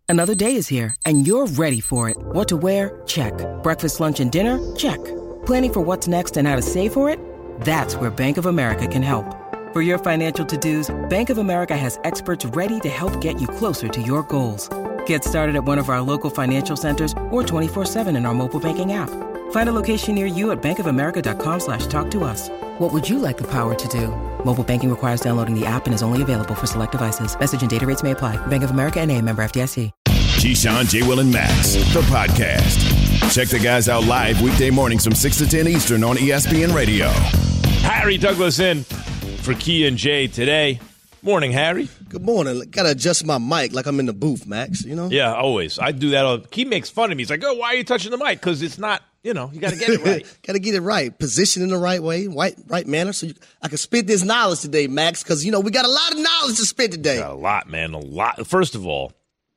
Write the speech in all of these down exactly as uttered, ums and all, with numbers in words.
Another day is here, and you're ready for it. What to wear? Check. Breakfast, lunch, and dinner? Check. Planning for what's next and how to save for it? That's where Bank of America can help. For your financial to-dos, Bank of America has experts ready to help get you closer to your goals. Get started at one of our local financial centers or twenty-four seven in our mobile banking app. Find a location near you at bankofamerica.com slash talk to us. What would you like the power to do? Mobile banking requires downloading the app and is only available for select devices. Message and data rates may apply. Bank of America N A, member F D I C. Keyshawn, J. Will, and Max, the podcast. Check the guys out live weekday mornings from six to ten Eastern on E S P N Radio. Harry Douglas in for Key and Jay today. Morning, Harry. Good morning. Got to adjust my mic like I'm in the booth, Max, you know? Yeah, always. I do that. All. Key makes fun of me. He's like, oh, why are you touching the mic? Because it's not, you know, you got to get it right. Got to get it right. Position in the right way, right, right manner. So you, I can spit this knowledge today, Max, because, you know, we got a lot of knowledge to spit today. Got a lot, man, a lot. First of all,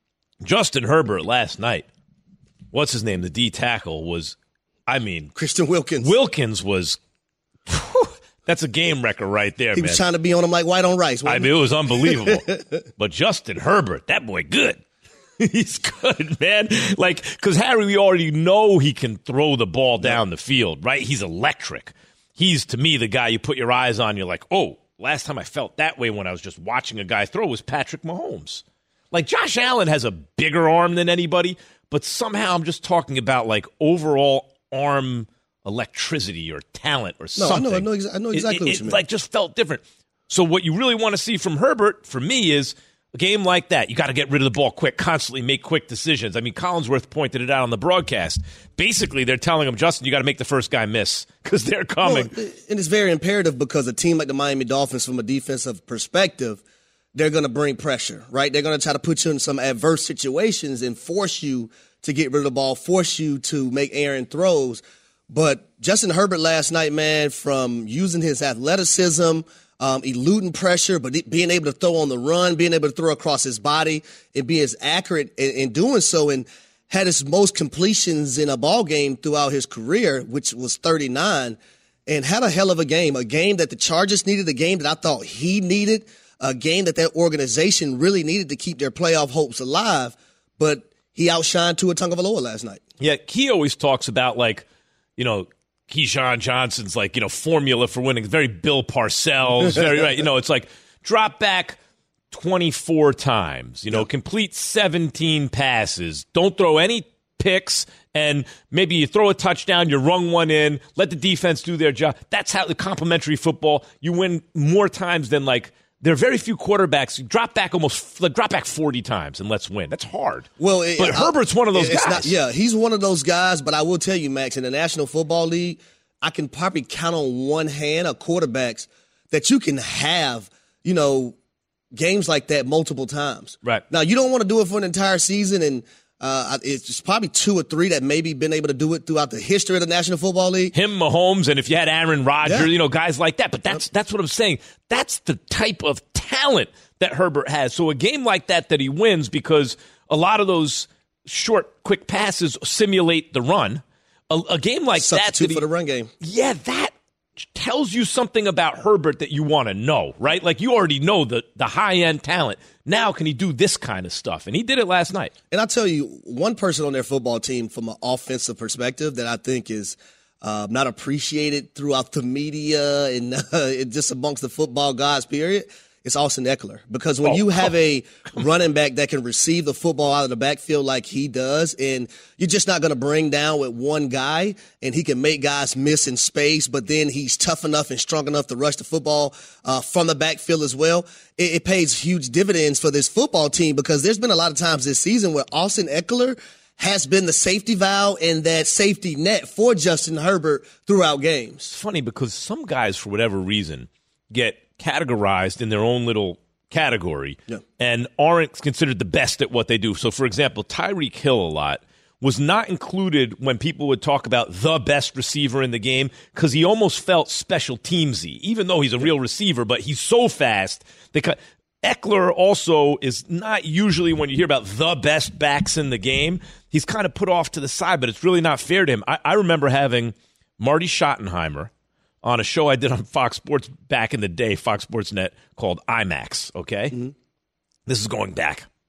Justin Herbert last night, what's his name? The D tackle was, I mean. Christian Wilkins. Wilkins was, whew, that's a game wrecker right there, he man. He was trying to be on him like white on rice. I mean, it was unbelievable. But Justin Herbert, that boy good. He's good, man. Like, because Harry, we already know he can throw the ball down the field, right? He's electric. He's, to me, the guy you put your eyes on. You're like, oh, last time I felt that way when I was just watching a guy throw was Patrick Mahomes. Like, Josh Allen has a bigger arm than anybody, but somehow I'm just talking about, like, overall arm electricity or talent or no, something. I know, I know, exa- I know exactly it, it, what you mean. It, like, just felt different. So what you really want to see from Herbert, for me, is a game like that. You got to get rid of the ball quick, constantly make quick decisions. I mean, Collinsworth pointed it out on the broadcast. Basically, they're telling him, Justin, you got to make the first guy miss because they're coming. Well, and it's very imperative because a team like the Miami Dolphins, from a defensive perspective, they're going to bring pressure, right? They're going to try to put you in some adverse situations and force you to get rid of the ball, force you to make errant throws. But Justin Herbert last night, man, from using his athleticism, um, eluding pressure, but being able to throw on the run, being able to throw across his body and be as accurate in, in doing so, and had his most completions in a ball game throughout his career, which was thirty-nine, and had a hell of a game, a game that the Chargers needed, a game that I thought he needed, a game that that organization really needed to keep their playoff hopes alive, but he outshined Tua Tagovailoa last night. Yeah, he always talks about, like, you know, Keyshawn Johnson's, like, you know, formula for winning. Very Bill Parcells, very right. You know, it's like drop back twenty-four times, you know, yep. Complete seventeen passes. Don't throw any picks, and maybe you throw a touchdown, you rung one in, let the defense do their job. That's how the complimentary football, you win more times than, like, there are very few quarterbacks. You drop back almost like, drop back forty times and let's win. That's hard. Well, it, but I, Herbert's one of those it's guys. Not, yeah, he's one of those guys. But I will tell you, Max, in the National Football League, I can probably count on one hand of quarterbacks that you can have, you know, games like that multiple times. Right. Now, you don't want to do it for an entire season, and uh, it's just probably two or three that maybe been able to do it throughout the history of the National Football League. Him, Mahomes, and if you had Aaron Rodgers, yeah. you know, guys like that. But that's yep. that's what I'm saying. That's the type of talent that Herbert has. So a game like that that he wins because a lot of those short, quick passes simulate the run. A, a game like Substitute that, that he, for the run game. Yeah, that tells you something about Herbert that you want to know, right? Like, you already know the, the high-end talent. Now can he do this kind of stuff? And he did it last night. And I'll tell you, one person on their football team from an offensive perspective that I think is uh, not appreciated throughout the media and uh, just amongst the football gods, period, it's Austin Ekeler. Because when oh, you have a running back that can receive the football out of the backfield like he does, and you're just not going to bring down with one guy, and he can make guys miss in space, but then he's tough enough and strong enough to rush the football uh, from the backfield as well, it, it pays huge dividends for this football team, because there's been a lot of times this season where Austin Ekeler has been the safety valve and that safety net for Justin Herbert throughout games. It's funny because some guys, for whatever reason, get categorized in their own little category yeah. and aren't considered the best at what they do. So, for example, Tyreek Hill a lot was not included when people would talk about the best receiver in the game because he almost felt special teamsy, even though he's a real receiver, but he's so fast. They cut. Ekeler also is not usually, when you hear about the best backs in the game, he's kind of put off to the side, but it's really not fair to him. I, I remember having Marty Schottenheimer on a show I did on Fox Sports back in the day, Fox Sports Net, called IMAX, okay? Mm-hmm. This is going back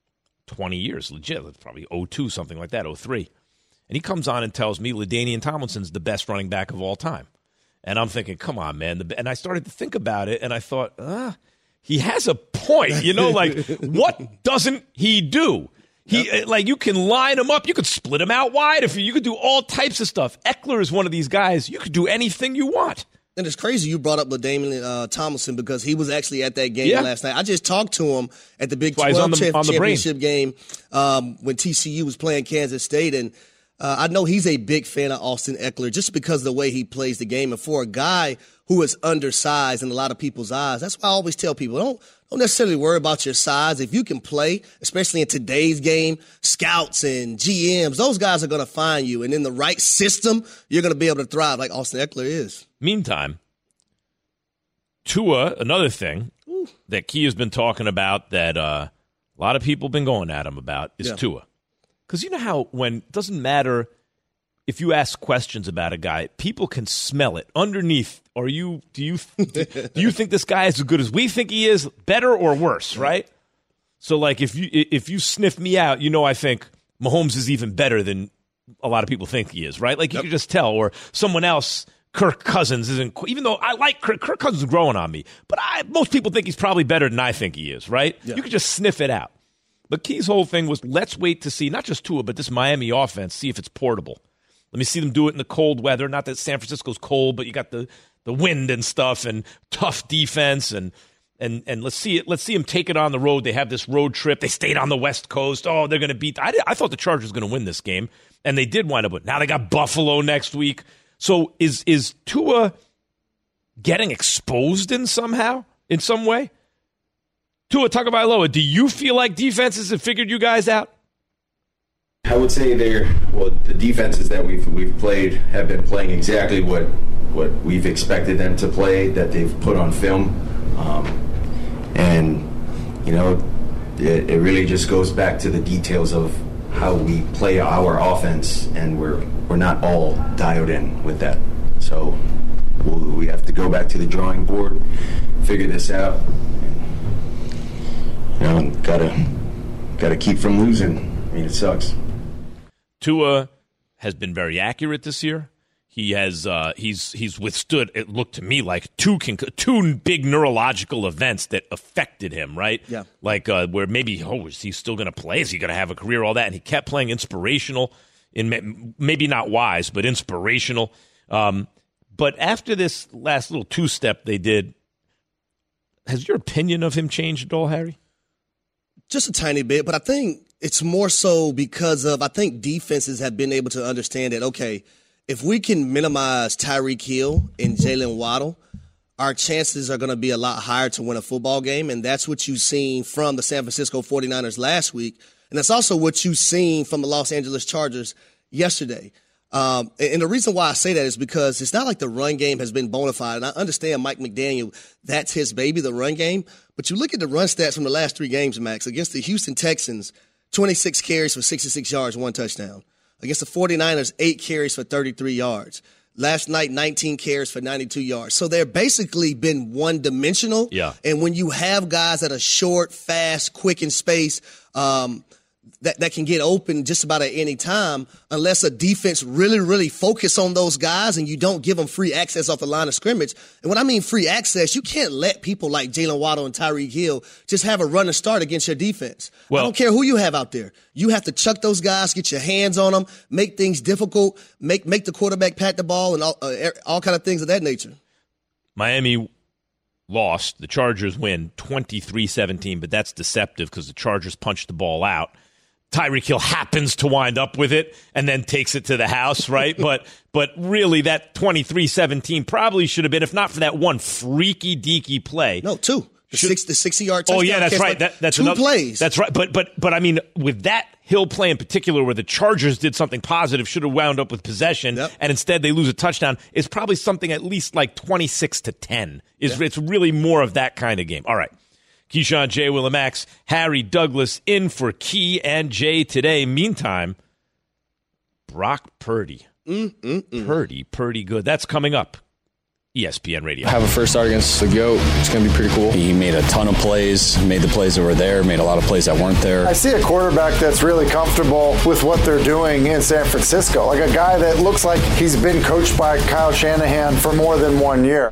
twenty years, legit, probably oh two, something like that, oh three. And he comes on and tells me LaDainian Tomlinson's the best running back of all time. And I'm thinking, come on, man. And I started to think about it, and I thought, ah, he has a point. You know, like, what doesn't he do? He yep. Like, you can line him up. You could split him out wide. If you, you could do all types of stuff. Eckler is one of these guys. You could do anything you want. And it's crazy you brought up LaDainian uh, Tomlinson because he was actually at that game yeah. last night. I just talked to him at the Big twelve on the, champ- on the championship game um, when T C U was playing Kansas State. And uh, I know he's a big fan of Austin Eckler just because of the way he plays the game. And for a guy who is undersized in a lot of people's eyes, that's why I always tell people, don't don't necessarily worry about your size. If you can play, especially in today's game, scouts and G Ms, those guys are going to find you. And in the right system, you're going to be able to thrive like Austin Eckler is. Meantime, Tua, another thing Ooh. that Key has been talking about that uh, a lot of people have been going at him about is yeah. Tua. Because you know how when it doesn't matter if you ask questions about a guy, people can smell it underneath. Are you do you do you think this guy is as good as we think he is, better or worse, right? So like if you if you sniff me out, you know I think Mahomes is even better than a lot of people think he is, right? Like you yep. can just tell, or someone else. Kirk Cousins isn't, even though I like Kirk, Kirk Cousins is growing on me, but I, most people think he's probably better than I think he is, right? Yeah. You can just sniff it out. But Key's whole thing was, let's wait to see, not just Tua, but this Miami offense, see if it's portable. Let me see them do it in the cold weather. Not that San Francisco's cold, but you got the, the wind and stuff and tough defense, and and and let's see it. Let's see them take it on the road. They have this road trip. They stayed on the West Coast. Oh, they're going to beat. I, did, I thought the Chargers were going to win this game, and they did wind up with. Now they got Buffalo next week. So is is Tua getting exposed in somehow, in some way? Tua Tagovailoa, do you feel like defenses have figured you guys out? I would say they're, well, the defenses that we've we've played have been playing exactly what what we've expected them to play, that they've put on film. Um, and, you know, it, it really just goes back to the details of how we play our offense, and we're we're not all dialed in with that. So we'll, we have to go back to the drawing board, figure this out. You know, gotta gotta keep from losing. I mean, it sucks. Tua has been very accurate this year. He has uh, he's he's withstood, it looked to me like two conc- two big neurological events that affected him, right? Yeah. Like uh, where maybe, oh, is he still going to play? Is he going to have a career? All that, and he kept playing inspirational, in maybe not wise, but inspirational. Um, but after this last little two step they did, has your opinion of him changed at all, Harry? Just a tiny bit, but I think it's more so because of I think defenses have been able to understand that okay. If we can minimize Tyreek Hill and Jalen Waddle, our chances are going to be a lot higher to win a football game, and that's what you've seen from the San Francisco forty-niners last week, and that's also what you've seen from the Los Angeles Chargers yesterday. Um, and the reason why I say that is because it's not like the run game has been bona fide, and I understand Mike McDaniel, that's his baby, the run game, but you look at the run stats from the last three games, Max, against the Houston Texans, twenty-six carries for sixty-six yards, one touchdown. Against the forty-niners, eight carries for thirty-three yards. Last night, nineteen carries for ninety-two yards. So they're basically been one-dimensional. Yeah. And when you have guys that are short, fast, quick in space, um, that, that can get open just about at any time, unless a defense really, really focus on those guys and you don't give them free access off the line of scrimmage. And when I mean free access, you can't let people like Jalen Waddle and Tyreek Hill just have a run and start against your defense. Well, I don't care who you have out there. You have to chuck those guys, get your hands on them, make things difficult, make make the quarterback pat the ball, and all, uh, all kind of things of that nature. Miami lost. The Chargers win twenty-three seventeen, but that's deceptive because the Chargers punched the ball out. Tyreek Hill happens to wind up with it and then takes it to the house, right? but but really, that twenty-three seventeen probably should have been, if not for that one freaky deaky play. No, two. The, six, the sixty-yard touchdown. Oh, yeah, that's right. Like that, that's two another, plays. That's right. But, but, but I mean, with that Hill play in particular where the Chargers did something positive, should have wound up with possession, yep. and instead they lose a touchdown, is probably something at least like twenty-six to ten. Is yep. It's really more of that kind of game. All right. Keyshawn, J. Will, and Max, Harry Douglas in for Key and Jay today. Meantime, Brock Purdy. Mm, mm, mm. Purdy, Purdy good. That's coming up. E S P N Radio. Have a first start against the GOAT. It's going to be pretty cool. He made a ton of plays, made the plays that were there, made a lot of plays that weren't there. I see a quarterback that's really comfortable with what they're doing in San Francisco, like a guy that looks like he's been coached by Kyle Shanahan for more than one year.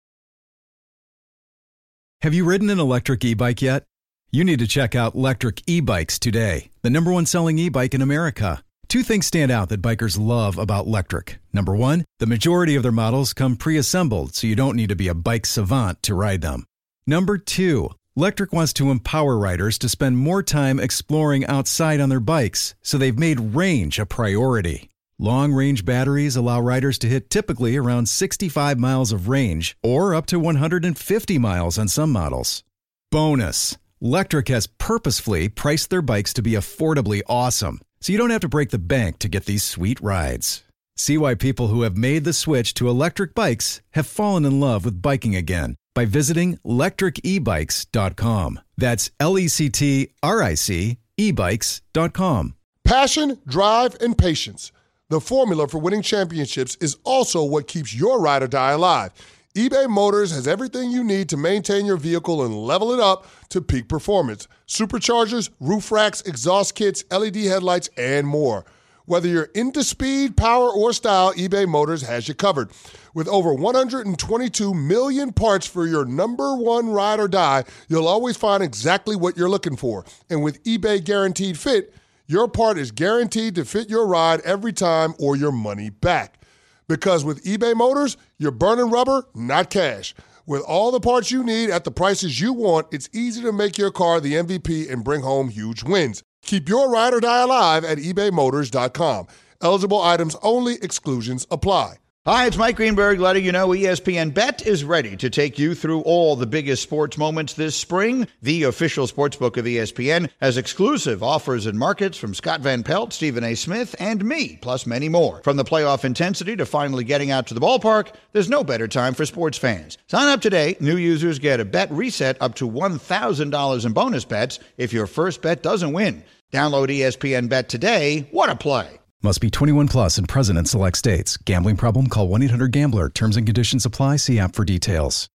Have you ridden an electric e-bike yet? You need to check out Lectric E-Bikes today, the number one selling e-bike in America. Two things stand out that bikers love about Lectric. Number one, the majority of their models come pre-assembled, so you don't need to be a bike savant to ride them. Number two, Lectric wants to empower riders to spend more time exploring outside on their bikes, so they've made range a priority. Long-range batteries allow riders to hit typically around sixty-five miles of range, or up to one hundred fifty miles on some models. Bonus, Lectric has purposefully priced their bikes to be affordably awesome, so you don't have to break the bank to get these sweet rides. See why people who have made the switch to electric bikes have fallen in love with biking again by visiting lectric e bikes dot com. That's L E C T R I C e bikes dot com. Passion, drive, and patience. The formula for winning championships is also what keeps your ride or die alive. eBay Motors has everything you need to maintain your vehicle and level it up to peak performance. Superchargers, roof racks, exhaust kits, L E D headlights, and more. Whether you're into speed, power, or style, eBay Motors has you covered. With over one hundred twenty-two million parts for your number one ride or die, you'll always find exactly what you're looking for. And with eBay Guaranteed Fit, your part is guaranteed to fit your ride every time or your money back. Because with eBay Motors, you're burning rubber, not cash. With all the parts you need at the prices you want, it's easy to make your car the M V P and bring home huge wins. Keep your ride or die alive at ebay motors dot com. Eligible items only. Exclusions apply. Hi, it's Mike Greenberg letting you know E S P N Bet is ready to take you through all the biggest sports moments this spring. The official sportsbook of E S P N has exclusive offers and markets from Scott Van Pelt, Stephen A. Smith, and me, plus many more. From the playoff intensity to finally getting out to the ballpark, there's no better time for sports fans. Sign up today. New users get a bet reset up to one thousand dollars in bonus bets if your first bet doesn't win. Download E S P N Bet today. What a play. Must be twenty-one plus and present in select states. Gambling problem? Call one eight hundred gambler. Terms and conditions apply. See app for details.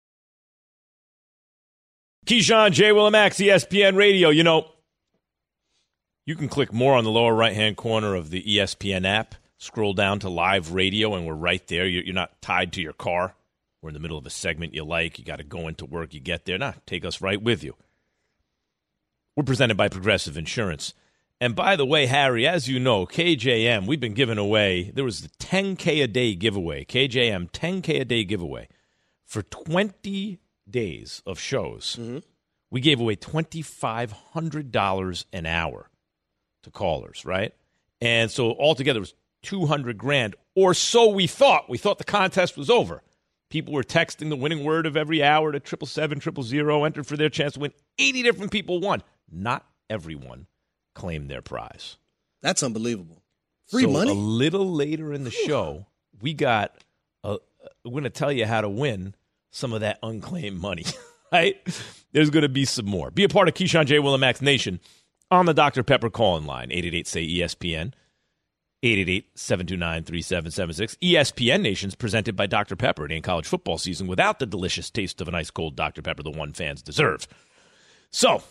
Keyshawn, J. Will and Max, E S P N Radio. You know, you can click more on the lower right-hand corner of the E S P N app. Scroll down to live radio, and we're right there. You're not tied to your car. We're in the middle of a segment you like. You got to go into work. You get there. Nah, take us right with you. We're presented by Progressive Insurance. And by the way, Harry, as you know, K J M, we've been giving away, there was the ten K a day giveaway, K J M ten K a day giveaway. For twenty days of shows, mm-hmm. we gave away two thousand five hundred dollars an hour to callers, right? And so altogether it was two hundred grand, or so we thought. We thought the contest was over. People were texting the winning word of every hour to triple seven, triple zero, entered for their chance to win. eighty different people won. Not everyone claimed their prize. That's unbelievable. Free so money? A little later in the show, we got, a, we're going to tell you how to win some of that unclaimed money, right? There's going to be some more. Be a part of Keyshawn, J. Will and Max Nation on the Doctor Pepper call-in line, eight eight eight, S A Y, E S P N, eight eight eight, seven two nine, three seven seven six. E S P N Nation's presented by Doctor Pepper. It ain't college football season without the delicious taste of an ice-cold Doctor Pepper, the one fans deserve. So,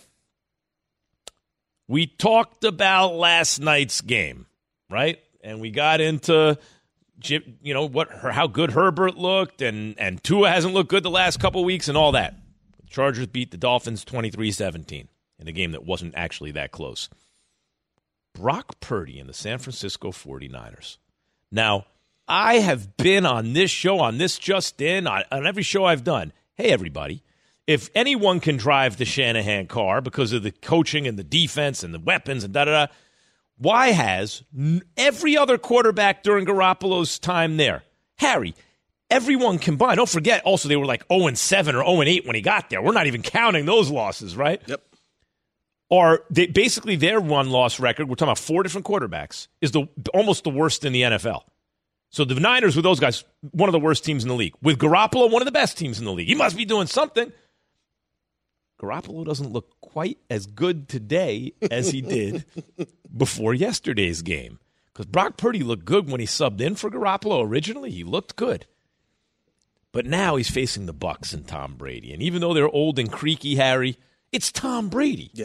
we talked about last night's game, right? And we got into, you know, what how good Herbert looked, and, and Tua hasn't looked good the last couple of weeks and all that. The Chargers beat the Dolphins twenty-three seventeen in a game that wasn't actually that close. Brock Purdy and the San Francisco forty-niners. Now, I have been on this show, on this Just In, on, on every show I've done. Hey, everybody. If anyone can drive the Shanahan car because of the coaching and the defense and the weapons and da-da-da, why has every other quarterback during Garoppolo's time there, Harry, everyone combined, don't forget, also they were like oh and seven or oh and eight when he got there. We're not even counting those losses, right? Yep. Or they, basically their one-loss record, we're talking about four different quarterbacks, is the almost the worst in the N F L. So the Niners, with those guys, one of the worst teams in the league. With Garoppolo, one of the best teams in the league. He must be doing something. Garoppolo doesn't look quite as good today as he did before yesterday's game. Because Brock Purdy looked good when he subbed in for Garoppolo originally. He looked good. But now he's facing the Bucs and Tom Brady. And even though they're old and creaky, Harry, it's Tom Brady. Yeah.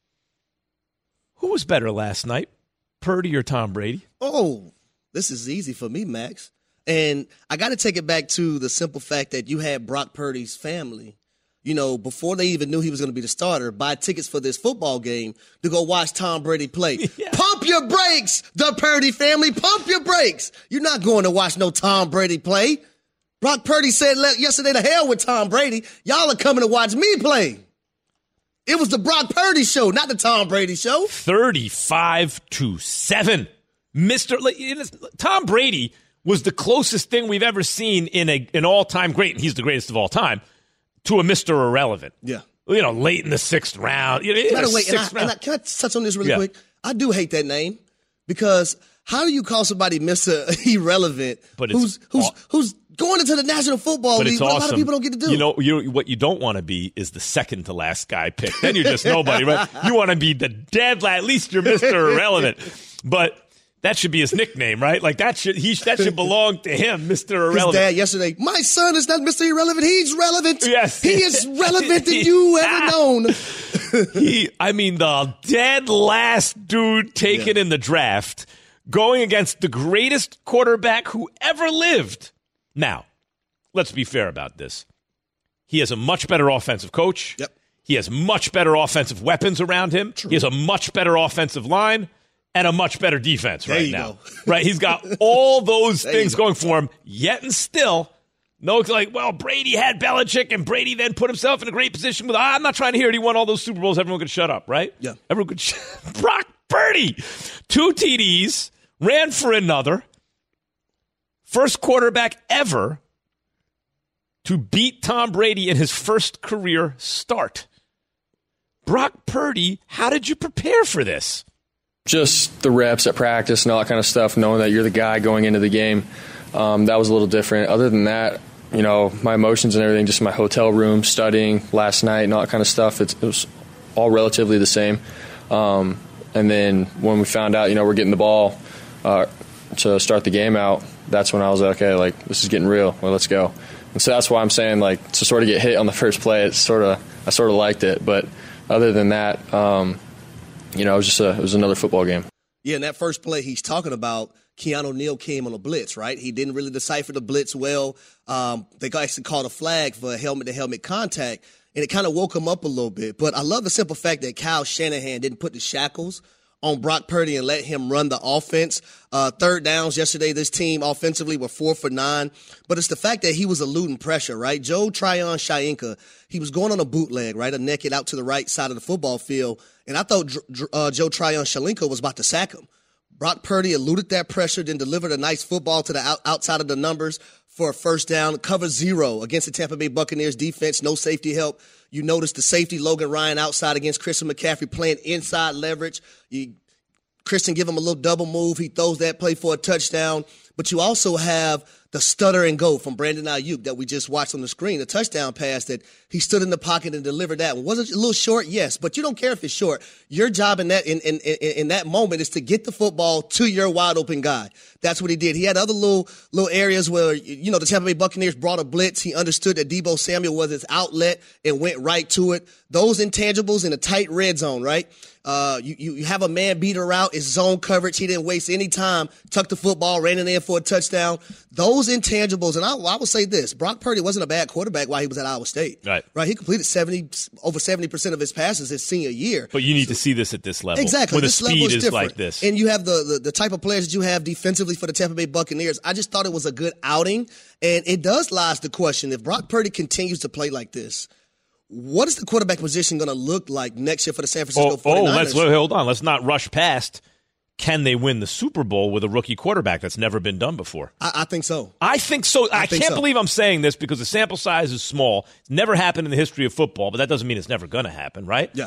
Who was better last night, Purdy or Tom Brady? Oh, this is easy for me, Max. And I got to take it back to the simple fact that you had Brock Purdy's family, you know, before they even knew he was going to be the starter, buy tickets for this football game to go watch Tom Brady play. Yeah. Pump your brakes, the Purdy family. Pump your brakes. You're not going to watch no Tom Brady play. Brock Purdy said yesterday, to hell with Tom Brady. Y'all are coming to watch me play. It was the Brock Purdy show, not the Tom Brady show. thirty-five to seven. Mister Tom Brady was the closest thing we've ever seen in a, an all-time great, and he's the greatest of all time, to a Mister Irrelevant. Yeah. You know, late in the sixth round. You know, By the way, and I, and I, can I touch on this really yeah. quick? I do hate that name because how do you call somebody Mister Irrelevant but who's who's aw- who's going into the National Football but League? It's what awesome. A lot of people don't get to do. You know, you, what you don't want to be is the second to last guy picked. Then you're just nobody, right? You want to be the dead last. At least you're Mister Irrelevant. But that should be his nickname, right? Like that should he that should belong to him, Mister Irrelevant. His dad yesterday, my son is not Mister Irrelevant. He's relevant. Yes, he is relevant than you ever known. he, I mean, the dead last dude taken yeah. in the draft, going against the greatest quarterback who ever lived. Now, let's be fair about this. He has a much better offensive coach. Yep. He has much better offensive weapons around him. True. He has a much better offensive line. And a much better defense right now. Go. Right? He's got all those things going for him, yet and still, no, it's like, well, Brady had Belichick, and Brady then put himself in a great position with, ah, I'm not trying to hear it. He won all those Super Bowls. Everyone could shut up, right? Yeah. Everyone could shut up. Brock Purdy, two T Ds, ran for another. First quarterback ever to beat Tom Brady in his first career start. Brock Purdy, how did you prepare for this? Just the reps at practice and all that kind of stuff, knowing that you're the guy going into the game, um, that was a little different. Other than that, you know, my emotions and everything, just in my hotel room, studying last night and all that kind of stuff, it's, it was all relatively the same. Um, and then when we found out, you know, we're getting the ball uh, to start the game out, that's when I was like, okay, like, this is getting real. Well, let's go. And so that's why I'm saying, like, to sort of get hit on the first play, it's sort of, I sort of liked it. But other than that, um, you know, it was just a, it was another football game. Yeah, in that first play he's talking about, Keanu Neal came on a blitz, right? He didn't really decipher the blitz well. Um, they actually called a flag for helmet-to-helmet contact, and it kind of woke him up a little bit. But I love the simple fact that Kyle Shanahan didn't put the shackles on Brock Purdy and let him run the offense. Uh, third downs yesterday, this team offensively were four for nine. But it's the fact that he was eluding pressure, right? Joe Tryon-Shoyinka, he was going on a bootleg, right? A naked out to the right side of the football field. And I thought uh, Joe Tryon-Shoyinka was about to sack him. Brock Purdy eluded that pressure, then delivered a nice football to the out- outside of the numbers for a first down. Cover zero against the Tampa Bay Buccaneers defense, no safety help. You notice the safety, Logan Ryan, outside against Christian McCaffrey, playing inside leverage. You, Christian give him a little double move. He throws that play for a touchdown. But you also have the stutter and go from Brandon Ayuk that we just watched on the screen, a touchdown pass that he stood in the pocket and delivered that one. Was it a little short? Yes, but you don't care if it's short. Your job in that in, in, in, in that moment is to get the football to your wide open guy. That's what he did. He had other little little areas where, you know, the Tampa Bay Buccaneers brought a blitz. He understood that Deebo Samuel was his outlet and went right to it. Those intangibles in a tight red zone, right? Uh, you, you have a man beater route. It's zone coverage. He didn't waste any time. Tucked the football, ran in there for a touchdown. Those intangibles, and I, I will say this: Brock Purdy wasn't a bad quarterback while he was at Iowa State. Right, right. He completed seventy over seventy percent of his passes his senior year. But you need so, to see this at this level, exactly. When this the speed is, is different. like this, and you have the, the the type of players that you have defensively for the Tampa Bay Buccaneers. I just thought it was a good outing, and it does lies the question: if Brock Purdy continues to play like this, what is the quarterback position going to look like next year for the San Francisco oh, forty-niners? Oh, let's hold on. Let's not rush past. Can they win the Super Bowl with a rookie quarterback? That's never been done before. I, I think so. I think so. I, I think can't so. believe I'm saying this because the sample size is small. It's never happened in the history of football, but that doesn't mean it's never going to happen, right? Yeah.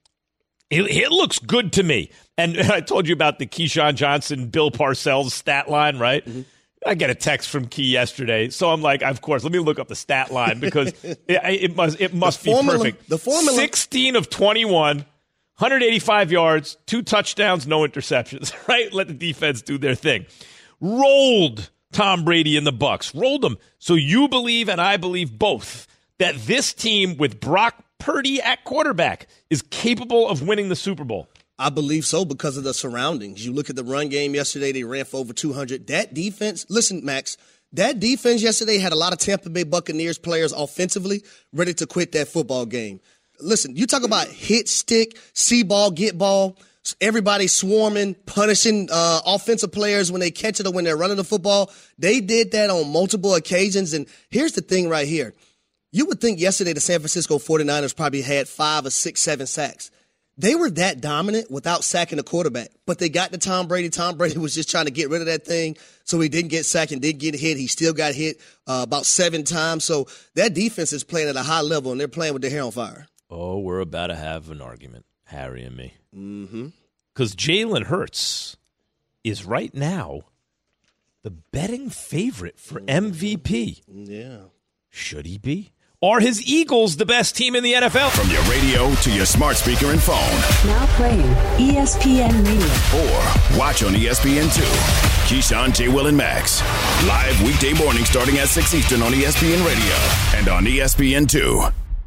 It, it looks good to me. And I told you about the Keyshawn Johnson, Bill Parcells stat line, right? Mm-hmm. I get a text from Key yesterday, so I'm like, of course, let me look up the stat line because it, it must it must be formula, perfect. The formula, sixteen of twenty-one, one hundred eighty-five yards, two touchdowns, no interceptions. Right? Let the defense do their thing. Rolled Tom Brady and the Bucs. Rolled them. So you believe, and I believe both, that this team with Brock Purdy at quarterback is capable of winning the Super Bowl. I believe so because of the surroundings. You look at the run game yesterday, they ran for over two hundred. That defense, listen, Max, that defense yesterday had a lot of Tampa Bay Buccaneers players offensively ready to quit that football game. Listen, you talk about hit stick, see ball, get ball, everybody swarming, punishing uh, offensive players when they catch it or when they're running the football. They did that on multiple occasions. And here's the thing right here. You would think yesterday the San Francisco forty-niners probably had five or six, seven sacks. They were that dominant without sacking the quarterback. But they got to Tom Brady. Tom Brady was just trying to get rid of that thing, so he didn't get sacked and didn't get hit. He still got hit uh, about seven times. So that defense is playing at a high level, and they're playing with their hair on fire. Oh, we're about to have an argument, Harry and me. Mm-hmm. Because Jalen Hurts is right now the betting favorite for M V P. Yeah. Should he be? Are his Eagles the best team in the N F L? From your radio to your smart speaker and phone. Now playing E S P N Radio. Or watch on E S P N two. Keyshawn, J. Will, and Max. Live weekday morning starting at six Eastern on E S P N Radio and on E S P N two.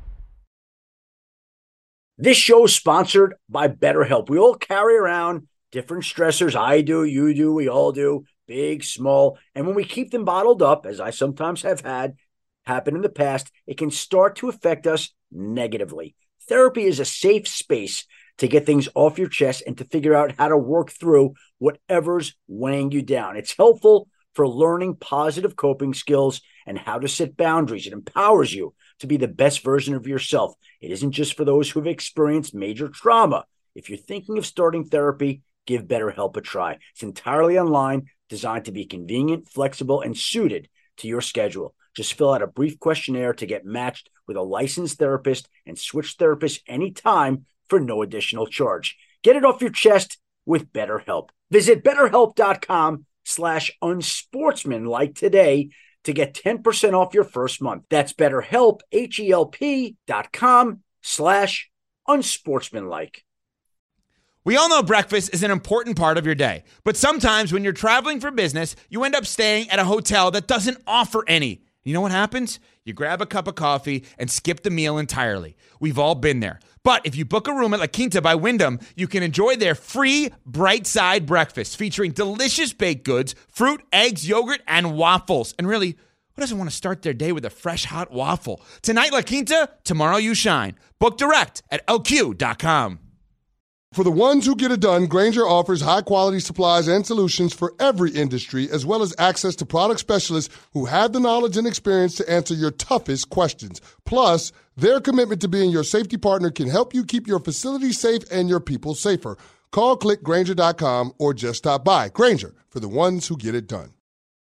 This show is sponsored by BetterHelp. We all carry around different stressors. I do, you do, we all do, big, small. And when we keep them bottled up, as I sometimes have had happen in the past, it can start to affect us negatively. Therapy is a safe space to get things off your chest and to figure out how to work through whatever's weighing you down. It's helpful for learning positive coping skills and how to set boundaries. It empowers you to be the best version of yourself. It isn't just for those who've experienced major trauma. If you're thinking of starting therapy, give BetterHelp a try. It's entirely online, designed to be convenient, flexible, and suited to your schedule. Just fill out a brief questionnaire to get matched with a licensed therapist and switch therapists anytime for no additional charge. Get it off your chest with BetterHelp. Visit BetterHelp.com slash unsportsmanlike today to get ten percent off your first month. That's BetterHelp, H-E-L-P dot com slash unsportsmanlike. We all know breakfast is an important part of your day, but sometimes when you're traveling for business, you end up staying at a hotel that doesn't offer any. You know what happens? You grab a cup of coffee and skip the meal entirely. We've all been there. But if you book a room at La Quinta by Wyndham, you can enjoy their free Bright Side breakfast featuring delicious baked goods, fruit, eggs, yogurt, and waffles. And really, who doesn't want to start their day with a fresh, hot waffle? Tonight, La Quinta, tomorrow you shine. Book direct at L Q dot com. For the ones who get it done, Grainger offers high-quality supplies and solutions for every industry, as well as access to product specialists who have the knowledge and experience to answer your toughest questions. Plus, their commitment to being your safety partner can help you keep your facility safe and your people safer. Call, click Grainger dot com, or just stop by. Grainger, for the ones who get it done.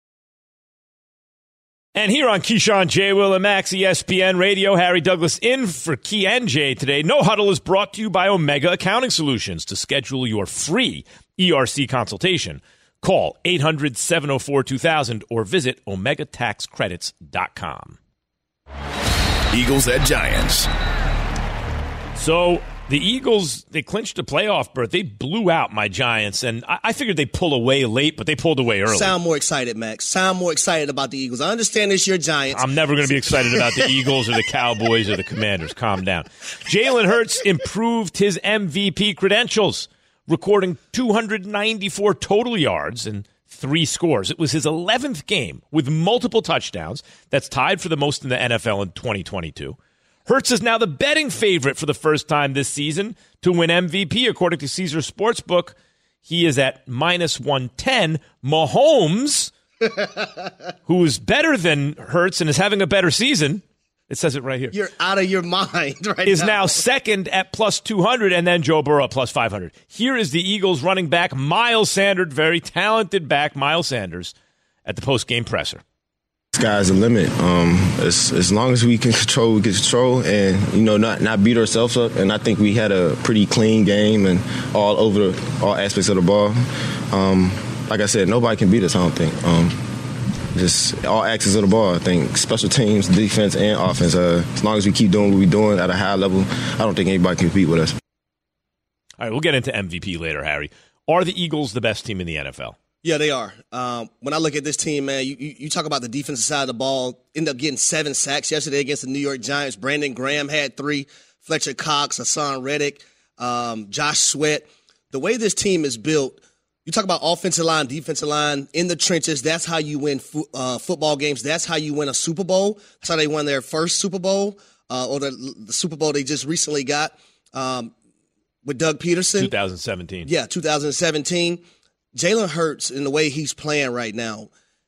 And here on Keyshawn, J. Will, and Max, E S P N Radio, Harry Douglas in for Key and J today. No Huddle is brought to you by Omega Accounting Solutions. To schedule your free E R C consultation, call eight hundred, seven oh four, two thousand or visit omega tax credits dot com. Eagles at Giants. So the Eagles, they clinched a playoff berth. They blew out my Giants, and I, I figured they'd pull away late, but they pulled away early. Sound more excited, Max. Sound more excited about the Eagles. I understand it's your Giants. I'm never going to be excited about the Eagles or the Cowboys or the Commanders. Calm down. Jalen Hurts improved his M V P credentials, recording two hundred ninety-four total yards and three scores. It was his eleventh game with multiple touchdowns. That's tied for the most in the N F L in twenty twenty-two. Hurts is now the betting favorite for the first time this season to win M V P, according to Caesar Sportsbook. He is at minus one ten. Mahomes, who is better than Hurts and is having a better season, it says it right here. You're out of your mind right is now. now second at plus two hundred, and then Joe Burrow at plus five hundred. Here is the Eagles running back, Miles Sanders, very talented back, Miles Sanders, at the post-game presser. Sky's the limit. Um, as, as long as we can control, we can control, and you know, not not beat ourselves up. And I think we had a pretty clean game and all over the, all aspects of the ball. Um, like I said, nobody can beat us. I don't think. Um, just all axes of the ball. I think special teams, defense, and offense. Uh, as long as we keep doing what we're doing at a high level, I don't think anybody can compete with us. All right, we'll get into M V P later, Harry. Are the Eagles the best team in the N F L? Yeah, they are. Um, when I look at this team, man, you, you, you talk about the defensive side of the ball, end up getting seven sacks yesterday against the New York Giants. Brandon Graham had three, Fletcher Cox, Hassan Reddick, um, Josh Sweat. The way this team is built, you talk about offensive line, defensive line, in the trenches, that's how you win fo- uh, football games. That's how you win a Super Bowl. That's how they won their first Super Bowl, uh, or the, the Super Bowl they just recently got um, with Doug Peterson. twenty seventeen. Yeah, two thousand seventeen. Jalen Hurts, in the way he's playing right now,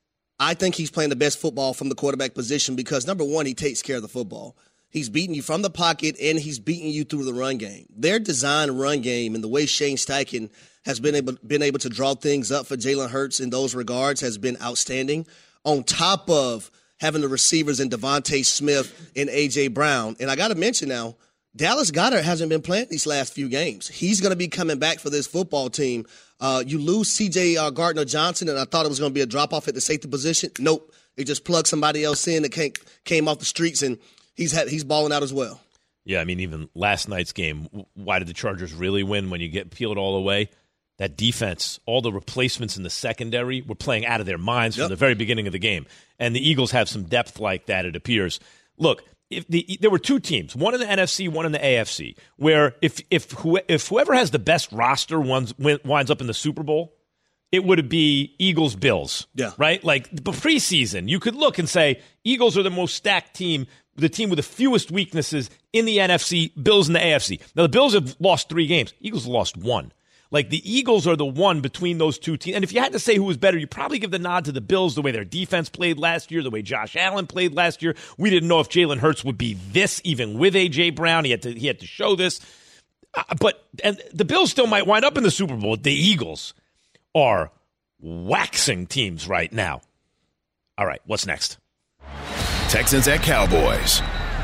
I think he's playing the best football from the quarterback position because, number one, he takes care of the football. He's beating you from the pocket, and he's beating you through the run game. Their design run game and the way Shane Steichen has been able, been able to draw things up for Jalen Hurts in those regards has been outstanding, on top of having the receivers in Devontae Smith and A J. Brown. And I got to mention now, Dallas Goedert hasn't been playing these last few games. He's going to be coming back for this football team. Uh, you lose C J Uh, Gardner-Johnson, and I thought it was going to be a drop-off at the safety position. Nope. They just plugged somebody else in that came, came off the streets, and he's had, he's balling out as well. Yeah, I mean, even last night's game, why did the Chargers really win when you get peeled all the way? That defense, all the replacements in the secondary were playing out of their minds from Yep. the very beginning of the game. And the Eagles have some depth like that, it appears. Look, if the, there were two teams, one in the N F C, one in the A F C, where if if who, if whoever has the best roster winds, winds up in the Super Bowl, it would be Eagles-Bills, yeah. right? Like the preseason, you could look and say Eagles are the most stacked team, the team with the fewest weaknesses in the N F C, Bills in the A F C. Now, the Bills have lost three games. Eagles have lost one. Like, the Eagles are the one between those two teams. And if you had to say who was better, you probably give the nod to the Bills, the way their defense played last year, the way Josh Allen played last year. We didn't know if Jalen Hurts would be this, even with A J. Brown. He had to he had to show this. Uh, but and the Bills still might wind up in the Super Bowl. The Eagles are waxing teams right now. All right, what's next? Texans at Cowboys.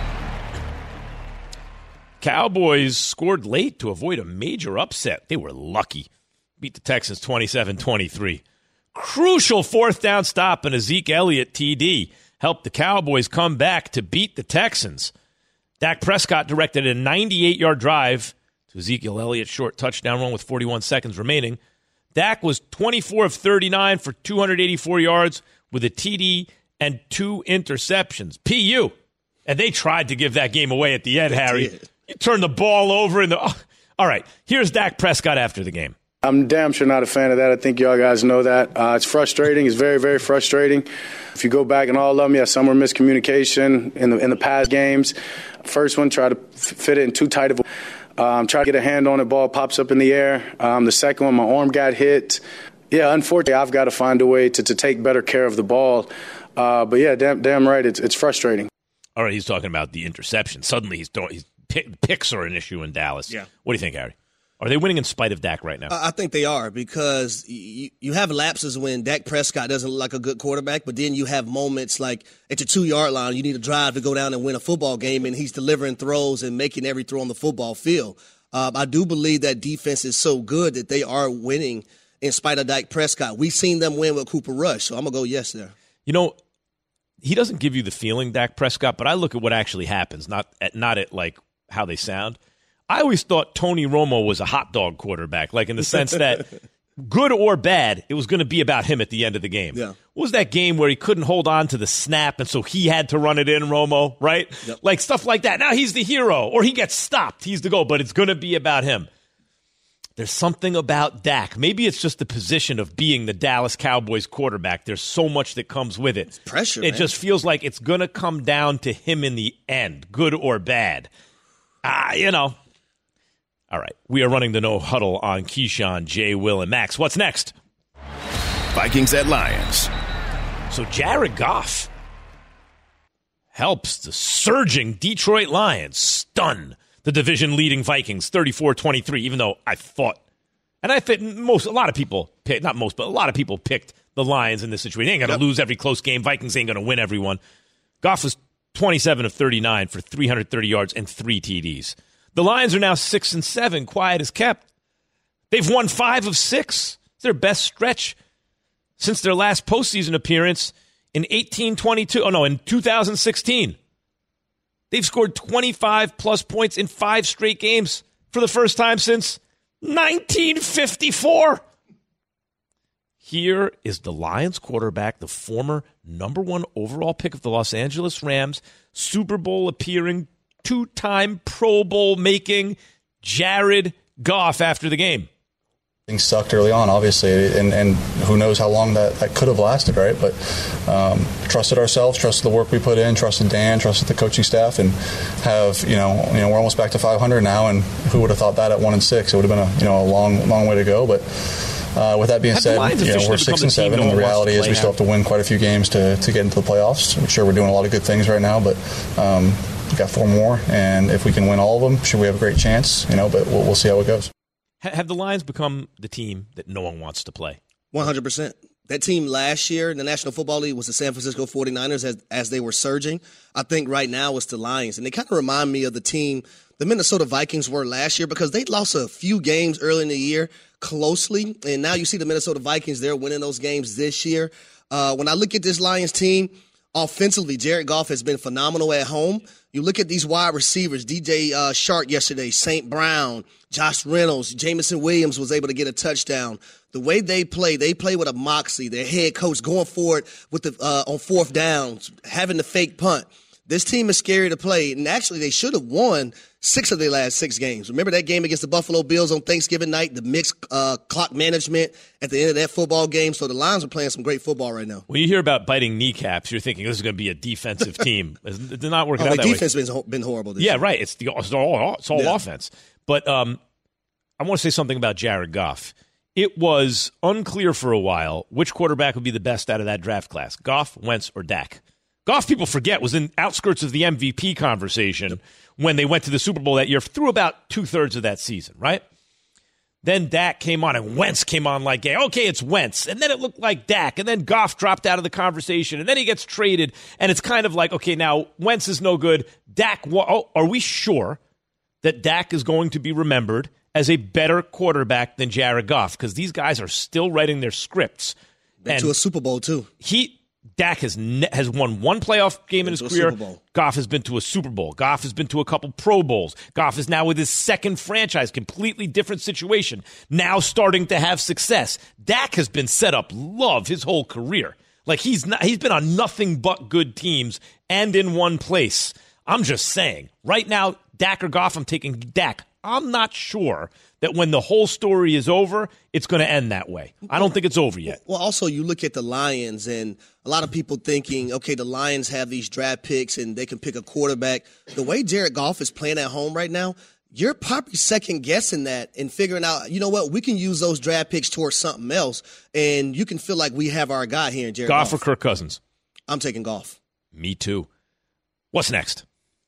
Cowboys scored late to avoid a major upset. They were lucky. Beat the Texans twenty-seven twenty-three. Crucial fourth down stop and a Zeke Elliott T D helped the Cowboys come back to beat the Texans. Dak Prescott directed a ninety-eight-yard drive to Ezekiel Elliott's short touchdown run with forty-one seconds remaining. Dak was twenty-four of thirty-nine for two hundred eighty-four yards with a T D and two interceptions. P U. And they tried to give that game away at the end, Harry. You turned the ball over in the. Oh. All right, here's Dak Prescott after the game. I'm damn sure not a fan of that. I think y'all guys know that. Uh, it's frustrating. It's very, very frustrating. If you go back and all of them, yeah, some were miscommunication in the in the past games. First one, try to f- fit it in too tight of a um, try to get a hand on it, ball pops up in the air. Um, the second one, my arm got hit. Yeah, unfortunately, I've got to find a way to, to take better care of the ball. Uh, but, yeah, damn, damn right, it's it's frustrating. All right, he's talking about the interception. Suddenly he's throwing he's picks are an issue in Dallas. Yeah. What do you think, Harry? Are they winning in spite of Dak right now? I think they are because you, you have lapses when Dak Prescott doesn't look like a good quarterback, but then you have moments like at your two-yard line, you need a drive to go down and win a football game, and he's delivering throws and making every throw on the football field. Uh, I do believe that defense is so good that they are winning in spite of Dak Prescott. We've seen them win with Cooper Rush, so I'm going to go yes there. You know, he doesn't give you the feeling, Dak Prescott, but I look at what actually happens, not at, not at like how they sound. I always thought Tony Romo was a hot dog quarterback, like in the sense that good or bad, it was going to be about him at the end of the game. Yeah. What was that game where he couldn't hold on to the snap, and so he had to run it in, Romo, right? Yep. Like stuff like that. Now he's the hero, or he gets stopped. He's the goal, but it's going to be about him. There's something about Dak. Maybe it's just the position of being the Dallas Cowboys quarterback. There's so much that comes with it. It's pressure, It man. just feels like it's going to come down to him in the end, good or bad. Ah, you know. All right, we are running the no huddle on Keyshawn, Jay, Will, and Max. What's next? Vikings at Lions. So Jared Goff helps the surging Detroit Lions stun the division-leading Vikings thirty-four twenty-three, even though I thought, and I think most, a lot of people, picked, not most, but a lot of people picked the Lions in this situation. They ain't going to Yep. lose every close game. Vikings ain't going to win every one. Goff was twenty-seven of thirty-nine for three hundred thirty yards and three T Ds. The Lions are now six and seven, quiet as kept. They've won five of six. It's their best stretch since their last postseason appearance in eighteen twenty-two. Oh, no, in two thousand sixteen. They've scored twenty-five plus points in five straight games for the first time since nineteen fifty-four. Here is the Lions quarterback, the former number one overall pick of the Los Angeles Rams, Super Bowl appearing, two-time Pro Bowl making Jared Goff after the game. Things sucked early on, obviously, and, and who knows how long that, that could have lasted, right? But um, trusted ourselves, trusted the work we put in, trusted Dan, trusted the coaching staff, and have, you know, you know, we're almost back to five hundred now, and who would have thought that at one and six? It would have been a, you know, a long, long way to go, but uh, with that being Have said, you know, we're six and seven, and the reality is we still have to win quite a few games to, to get into the playoffs. I'm sure we're doing a lot of good things right now, but um, we've got four more, and if we can win all of them, sure we have a great chance, you know, but we'll, we'll see how it goes. Have the Lions become the team that no one wants to play? one hundred percent. That team last year in the National Football League was the San Francisco forty-niners as, as they were surging. I think right now it's the Lions. And they kind of remind me of the team the Minnesota Vikings were last year because they lost a few games early in the year closely. And now you see the Minnesota Vikings, they're winning those games this year. Uh, when I look at this Lions team, offensively, Jared Goff has been phenomenal at home. You look at these wide receivers, D J uh, Shark yesterday, Saint Brown, Josh Reynolds, Jameson Williams was able to get a touchdown. The way they play, they play with a moxie. Their head coach going forward with the uh, on fourth downs, having the fake punt. This team is scary to play, and actually they should have won six of their last six games. Remember that game against the Buffalo Bills on Thanksgiving night, the mixed uh, clock management at the end of that football game? So the Lions are playing some great football right now. When you hear about biting kneecaps, you're thinking this is going to be a defensive team. They're not working oh, out that way. The defense has been horrible this yeah, year. right. It's, the, it's all, it's all yeah. offense. But um, I want to say something about Jared Goff. It was unclear for a while which quarterback would be the best out of that draft class, Goff, Wentz, or Dak. Goff, people forget, was in outskirts of the M V P conversation yep. when they went to the Super Bowl that year through about two-thirds of that season, right? Then Dak came on, and Wentz came on like, okay, it's Wentz. And then it looked like Dak. And then Goff dropped out of the conversation. And then he gets traded. And it's kind of like, okay, now Wentz is no good. Dak, oh, are we sure that Dak is going to be remembered as a better quarterback than Jared Goff? Because these guys are still writing their scripts. Been and to a Super Bowl, too. He... Dak has ne- has won one playoff game in his career. Goff has been to a Super Bowl. Goff has been to a couple Pro Bowls. Goff is now with his second franchise, completely different situation, now starting to have success. Dak has been set up love his whole career. Like he's not, he's been on nothing but good teams and in one place. I'm just saying, right now, Dak or Goff, I'm taking Dak. I'm not sure that when the whole story is over, it's going to end that way. I don't think it's over yet. Well, also, you look at the Lions, and a lot of people thinking, okay, the Lions have these draft picks, and they can pick a quarterback. The way Jared Goff is playing at home right now, you're probably second-guessing that and figuring out, you know what, we can use those draft picks towards something else, and you can feel like we have our guy here in Jared Goff. Goff or Kirk Cousins? I'm taking Goff. Me too. What's next?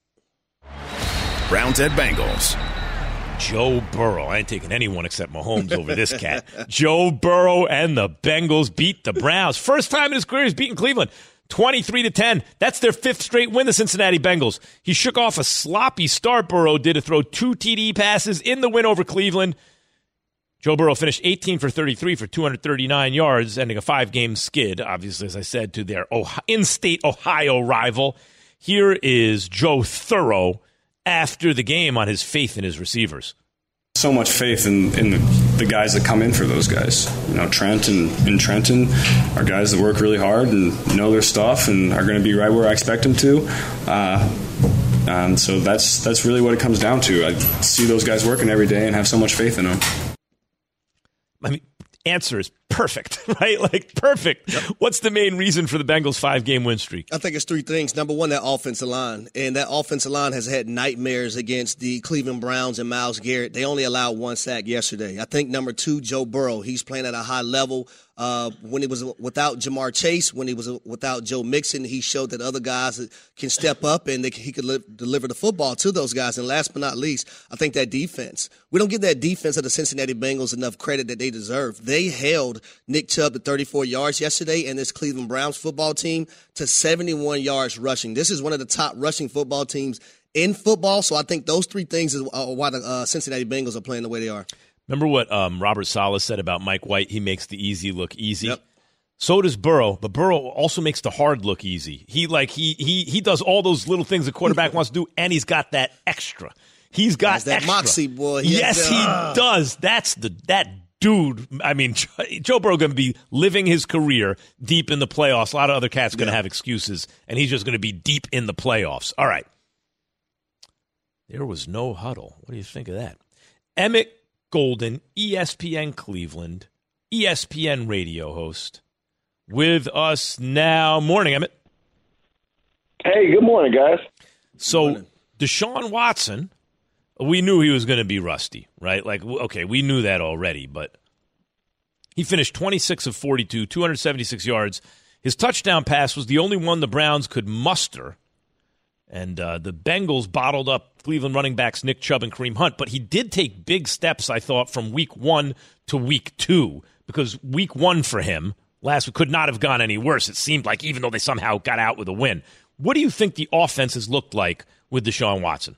Browns at Bengals. Joe Burrow. I ain't taking anyone except Mahomes over this cat. Joe Burrow and the Bengals beat the Browns. First time in his career he's beaten Cleveland. twenty-three to ten. That's their fifth straight win, the Cincinnati Bengals. He shook off a sloppy start, Burrow did, to throw two T D passes in the win over Cleveland. Joe Burrow finished eighteen for thirty-three for two hundred thirty-nine yards, ending a five-game skid, obviously, as I said, to their in-state Ohio rival. Here is Joe Thorough after the game on his faith in his receivers. So much faith in, in the, the guys that come in for those guys. You know, Trent and, and Trenton are guys that work really hard and know their stuff and are going to be right where I expect them to. Uh, and so that's that's really what it comes down to. I see those guys working every day and have so much faith in them. I mean, answer is perfect, right? Like, perfect. Yep. What's the main reason for the Bengals' five-game win streak? I think it's three things. Number one, that offensive line. And that offensive line has had nightmares against the Cleveland Browns and Myles Garrett. They only allowed one sack yesterday. I think number two, Joe Burrow. He's playing at a high level. Uh, when he was without Jamar Chase, when he was without Joe Mixon, he showed that other guys can step up and they, he could li- deliver the football to those guys. And last but not least, I think that defense. We don't give that defense of the Cincinnati Bengals enough credit that they deserve. They held Nick Chubb to thirty-four yards yesterday and this Cleveland Browns football team to seventy-one yards rushing. This is one of the top rushing football teams in football. So I think those three things is why the uh, Cincinnati Bengals are playing the way they are. Remember what um, Robert Saleh said about Mike White? He makes the easy look easy. Yep. So does Burrow, but Burrow also makes the hard look easy. He like he he he does all those little things a quarterback wants to do, and he's got that extra. He's got that extra. moxie, boy. He yes, that, he uh. does. That's the that dude, I mean, Joe Burrow going to be living his career deep in the playoffs. A lot of other cats going to yeah. have excuses, and he's just going to be deep in the playoffs. All right. There was no huddle. What do you think of that? Emmett Golden, E S P N Cleveland, E S P N radio host, with us now. Morning, Emmett. Hey, good morning, guys. So, morning. Deshaun Watson, we knew he was going to be rusty, right? Like, okay, we knew that already, but he finished twenty-six of forty-two, two hundred seventy-six yards. His touchdown pass was the only one the Browns could muster. And uh, the Bengals bottled up Cleveland running backs Nick Chubb and Kareem Hunt. But he did take big steps, I thought, from week one to week two. Because week one for him, last week, could not have gone any worse. It seemed like, even though they somehow got out with a win. What do you think the offense has looked like with Deshaun Watson?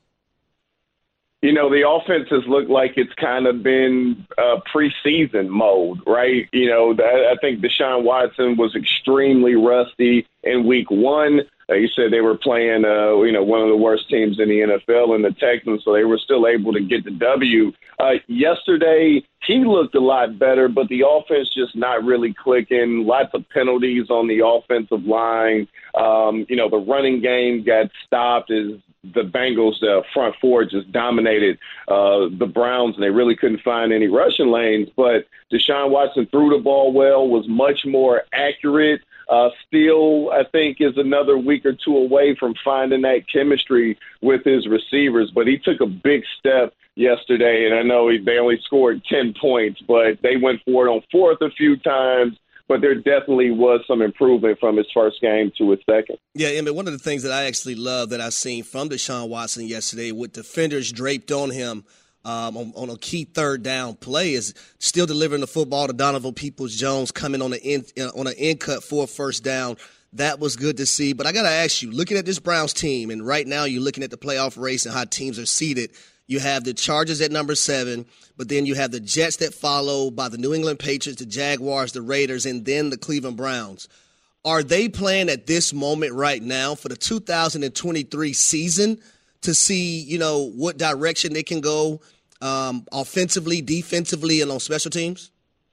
You know, the offense has looked like it's kind of been uh, preseason mode, right? You know, I think Deshaun Watson was extremely rusty in week one. Uh, you said they were playing, uh, you know, one of the worst teams in the N F L in the Texans, so they were still able to get the W. Uh, yesterday, he looked a lot better, but the offense just not really clicking. Lots of penalties on the offensive line. Um, you know, the running game got stopped as the Bengals' uh, front four just dominated uh, the Browns, and they really couldn't find any rushing lanes. But Deshaun Watson threw the ball well, was much more accurate. Uh, still, I think, is another week or two away from finding that chemistry with his receivers. But he took a big step yesterday, and I know he, they only scored ten points, but they went for it on fourth a few times. But there definitely was some improvement from his first game to his second. Yeah, Emmett, one of the things that I actually love that I've seen from Deshaun Watson yesterday with defenders draped on him um, on, on a key third down play is still delivering the football to Donovan Peoples-Jones coming on the in, on an in cut for a first down. That was good to see. But I got to ask you, looking at this Browns team, and right now you're looking at the playoff race and how teams are seeded, you have the Chargers at number seven, but then you have the Jets that follow by the New England Patriots, the Jaguars, the Raiders, and then the Cleveland Browns. Are they playing at this moment right now for the two thousand twenty-three season to see, you know, what direction they can go um, offensively, defensively, and on special teams?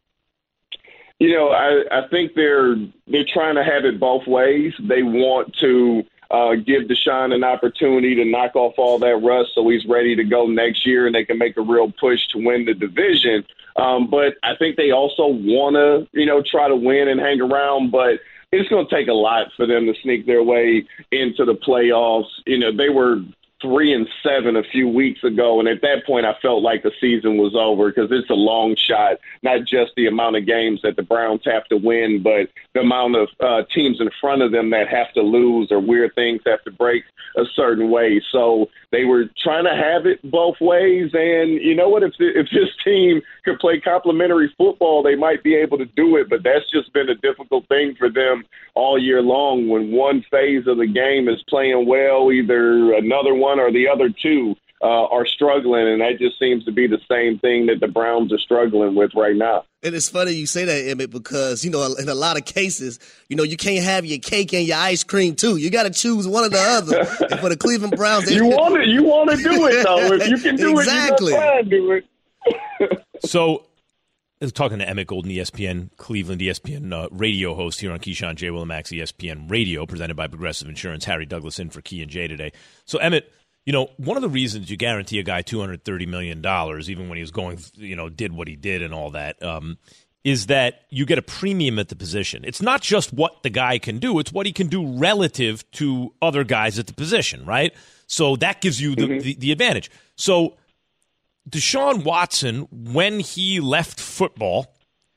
You know, I, I think they're they're trying to have it both ways. They want to uh, give Deshaun an opportunity to knock off all that rust so he's ready to go next year and they can make a real push to win the division. Um, but I think they also want to, you know, try to win and hang around. But it's going to take a lot for them to sneak their way into the playoffs. You know, they were three and seven a few weeks ago, and at that point I felt like the season was over because it's a long shot, not just the amount of games that the Browns have to win, but the amount of uh, teams in front of them that have to lose or weird things have to break a certain way. So they were trying to have it both ways, and you know what? If, if this team could play complementary football, they might be able to do it, but that's just been a difficult thing for them all year long. When one phase of the game is playing well, either another one or the other two uh, are struggling, and that just seems to be the same thing that the Browns are struggling with right now. And it's funny you say that, Emmett, because, you know, in a lot of cases, you know, you can't have your cake and your ice cream, too. You got to choose one or the other. And for the Cleveland Browns, you want to you want to do it, though. If you can do exactly. it, you can do it. So, I was talking to Emmett Golden, E S P N Cleveland, E S P N uh, radio host here on Keyshawn, J. Will and Max, E S P N Radio, presented by Progressive Insurance. Harry Douglas in for Key and J today. So, Emmett, you know, one of the reasons you guarantee a guy two hundred thirty million dollars, even when he was going, you know, did what he did and all that, um, is that you get a premium at the position. It's not just what the guy can do, it's what he can do relative to other guys at the position, right? So that gives you the, mm-hmm. the, the advantage. So Deshaun Watson, when he left football,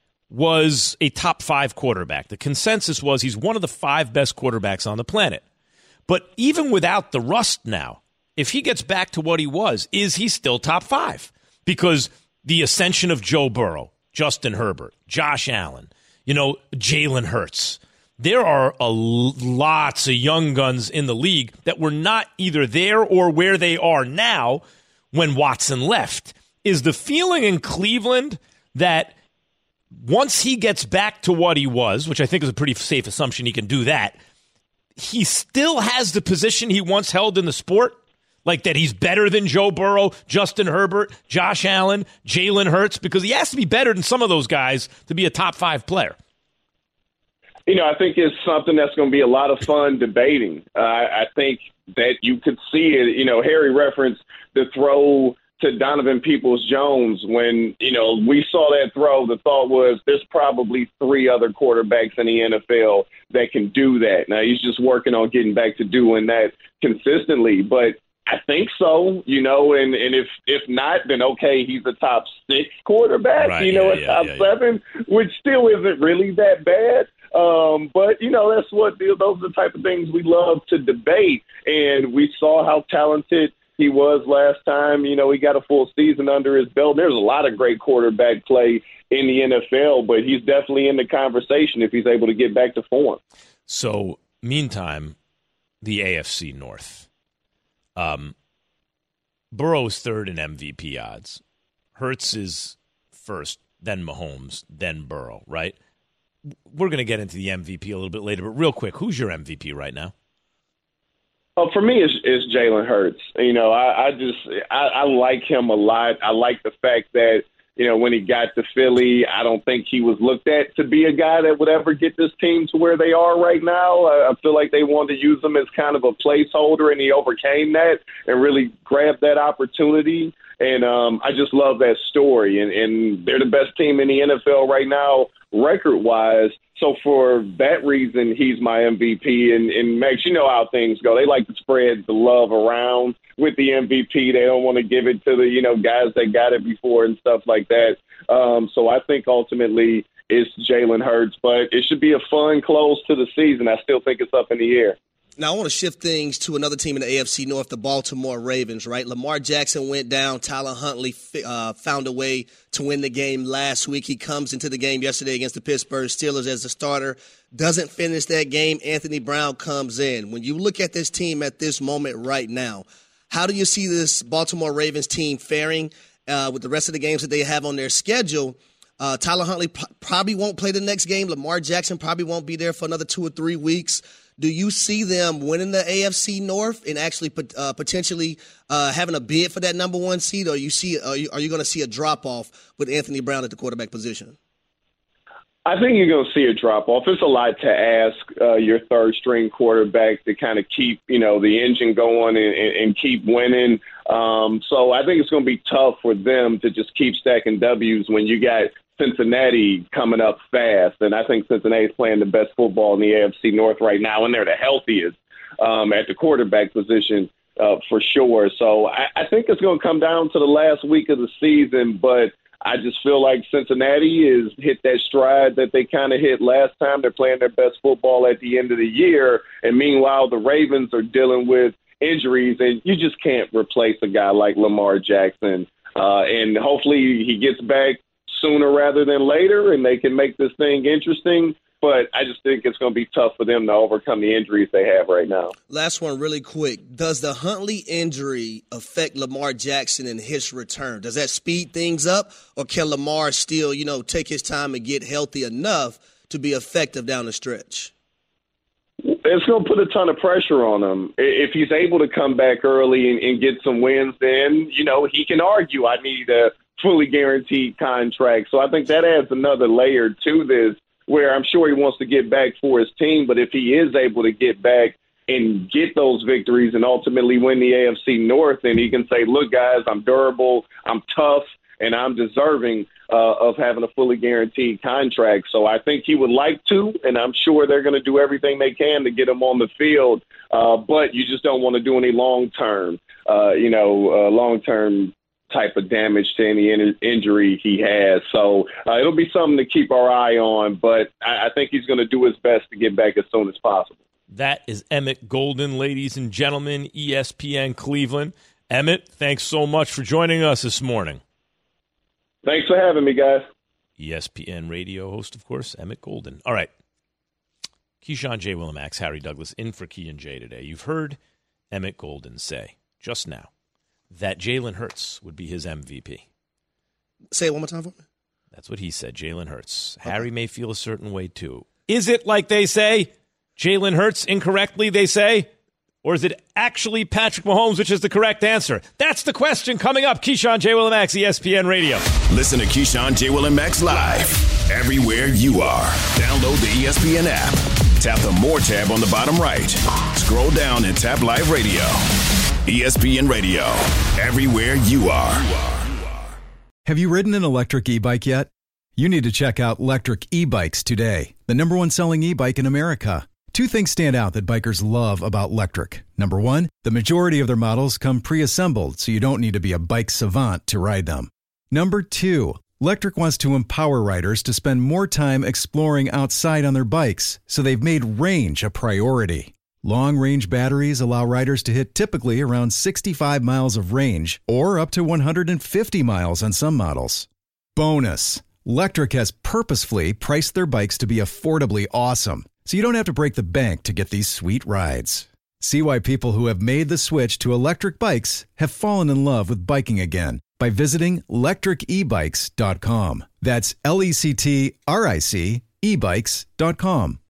was a top five quarterback. The consensus was he's one of the five best quarterbacks on the planet. But even without the rust now, if he gets back to what he was, is he still top five? Because the ascension of Joe Burrow, Justin Herbert, Josh Allen, you know, Jalen Hurts. There are a lots of young guns in the league that were not either there or where they are now when Watson left. Is the feeling in Cleveland that once he gets back to what he was, which I think is a pretty safe assumption he can do that, he still has the position he once held in the sport? Like that he's better than Joe Burrow, Justin Herbert, Josh Allen, Jalen Hurts? Because he has to be better than some of those guys to be a top five player. You know, I think it's something that's going to be a lot of fun debating. Uh, I think that you could see it. You know, Harry referenced the throw to Donovan Peoples-Jones. When, you know, we saw that throw, the thought was there's probably three other quarterbacks in the N F L that can do that. Now, he's just working on getting back to doing that consistently. But I think so, you know, and, and if if not, then okay, he's a top six quarterback, right, you know, yeah, a yeah, top yeah, seven, yeah. which still isn't really that bad. Um, but, you know, that's what those are the type of things we love to debate. And we saw how talented he was last time. You know, he got a full season under his belt. There's a lot of great quarterback play in the N F L, but he's definitely in the conversation if he's able to get back to form. So, meantime, the A F C North. Um, Burrow's third in M V P odds. Hurts is first, then Mahomes, then Burrow, right? We're going to get into the M V P a little bit later, but real quick, who's your M V P right now? Oh, for me, it's, it's Jalen Hurts. You know, I, I just I, I like him a lot. I like the fact that, you know, when he got to Philly, I don't think he was looked at to be a guy that would ever get this team to where they are right now. I, I feel like they wanted to use him as kind of a placeholder, and he overcame that and really grabbed that opportunity. And um, I just love that story. And, and they're the best team in the N F L right now, record-wise. So for that reason, he's my M V P. And, and Max, you know how things go. They like to spread the love around with the M V P. They don't want to give it to the, you know, guys that got it before and stuff like that. Um, so I think ultimately it's Jalen Hurts. But it should be a fun close to the season. I still think it's up in the air. Now, I want to shift things to another team in the A F C North, the Baltimore Ravens, right? Lamar Jackson went down. Tyler Huntley uh, found a way to win the game last week. He comes into the game yesterday against the Pittsburgh Steelers as the starter, doesn't finish that game. Anthony Brown comes in. When you look at this team at this moment right now, how do you see this Baltimore Ravens team faring uh, with the rest of the games that they have on their schedule? Uh, Tyler Huntley p- probably won't play the next game. Lamar Jackson probably won't be there for another two or three weeks. Do you see them winning the A F C North and actually uh, potentially uh, having a bid for that number one seed, or you see, are you, are you going to see a drop-off with Anthony Brown at the quarterback position? I think you're going to see a drop-off. It's a lot to ask uh, your third-string quarterback to kind of keep, you know, the engine going and, and, and keep winning. Um, so I think it's going to be tough for them to just keep stacking W's when you got Cincinnati coming up fast. And I think Cincinnati's playing the best football in the A F C North right now, and they're the healthiest um, at the quarterback position uh, for sure. So I, I think it's going to come down to the last week of the season, but I just feel like Cincinnati has hit that stride that they kind of hit last time. They're playing their best football at the end of the year, and meanwhile the Ravens are dealing with injuries, and you just can't replace a guy like Lamar Jackson. Uh, and hopefully he gets back sooner rather than later, and they can make this thing interesting. But I just think it's going to be tough for them to overcome the injuries they have right now. Last one really quick. Does the Huntley injury affect Lamar Jackson in his return? Does that speed things up, or can Lamar still, you know, take his time and get healthy enough to be effective down the stretch? It's going to put a ton of pressure on him. If he's able to come back early and, and get some wins, then, you know, he can argue, I need a fully guaranteed contract. So I think that adds another layer to this, where I'm sure he wants to get back for his team. But if he is able to get back and get those victories and ultimately win the A F C North, then he can say, look, guys, I'm durable, I'm tough, and I'm deserving uh, of having a fully guaranteed contract. So I think he would like to, and I'm sure they're going to do everything they can to get him on the field. Uh, but you just don't want to do any long-term, uh, you know, uh, long-term type of damage to any in- injury he has. So uh, it'll be something to keep our eye on, but I, I think he's going to do his best to get back as soon as possible. That is Emmett Golden, ladies and gentlemen, E S P N Cleveland. Emmett, thanks so much for joining us this morning. Thanks for having me, guys. E S P N radio host, of course, Emmett Golden. All right. Keyshawn J. Willimax, Harry Douglas, in for Key and J today. You've heard Emmett Golden say just now that Jalen Hurts would be his M V P. Say it one more time for me. That's what he said, Jalen Hurts. Okay. Harry may feel a certain way, too. Is it like they say, Jalen Hurts incorrectly, they say? Or is it actually Patrick Mahomes, which is the correct answer? That's the question coming up. Keyshawn, J. Will and Max, E S P N Radio. Listen to Keyshawn, J. Will and Max live everywhere you are. Download the E S P N app. Tap the More tab on the bottom right. Scroll down and tap Live Radio. E S P N Radio. Everywhere you are. Have you ridden an electric e-bike yet? You need to check out Lectric E-Bikes today, the number one selling e-bike in America. Two things stand out that bikers love about Lectric. Number one, the majority of their models come pre-assembled, so you don't need to be a bike savant to ride them. Number two, Lectric wants to empower riders to spend more time exploring outside on their bikes, so they've made range a priority. Long-range batteries allow riders to hit typically around sixty-five miles of range, or up to one hundred fifty miles on some models. Bonus, Lectric has purposefully priced their bikes to be affordably awesome, so you don't have to break the bank to get these sweet rides. See why people who have made the switch to electric bikes have fallen in love with biking again by visiting lectric e bikes dot com. That's L E C T R I C e bikes dot com.